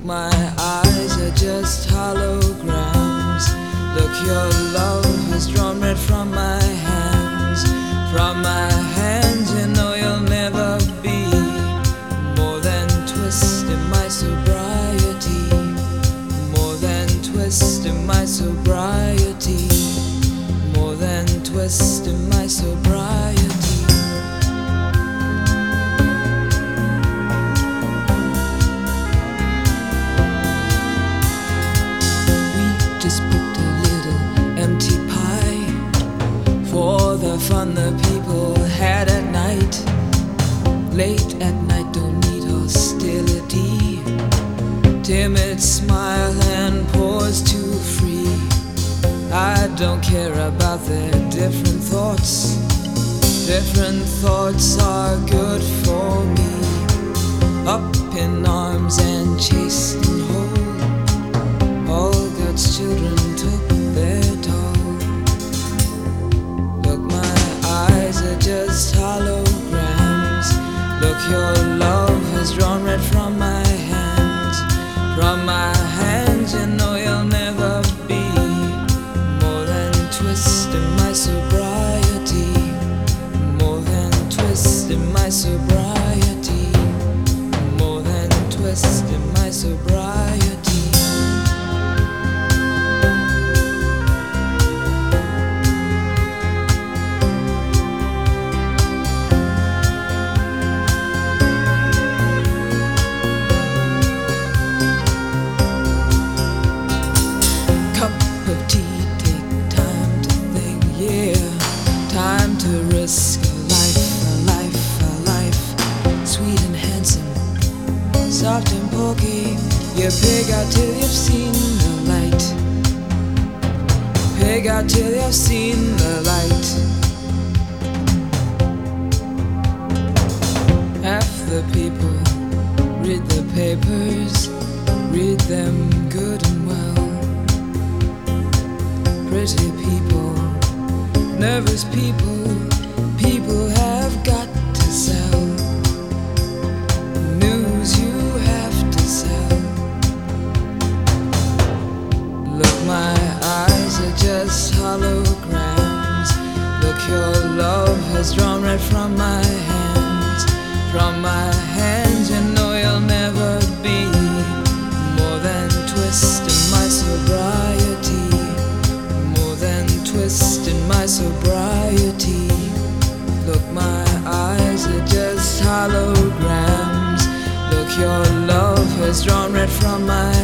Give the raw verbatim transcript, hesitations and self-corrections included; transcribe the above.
my eyes are just holograms. Look, your love has drawn red from my hands. From my hands, you know you'll never be more than twist in my sobriety. More than twist in my sobriety. More than twist in my sobriety. Just put a little empty pie for the fun the people had at night. Late at night, don't need hostility. Timid smile and pause too free. I don't care about their different thoughts. Different thoughts are good for me. Up in arms and chased and whole. All God's children took their toll. Look, my eyes are just holograms. Look, your love has drawn red from my hands. From my hands, you know you'll never be more than twist in my sobriety. More than twist in my sobriety. More than twist in my sobriety. Risk a life, a life, a life, sweet and handsome, soft and pokey. You pig out till you've seen the light. Pig out till you've seen the light. Half the people read the papers, read them good and well. Pretty people, nervous people. People have got to sell. News you have to sell. Look, my eyes are just holograms. Look, your love has drawn red from my hands. From my hands, you know you'll never be more than twist in my sobriety. More than twist in my sobriety. Look, my eyes are just holograms. Look, your love has drawn red from my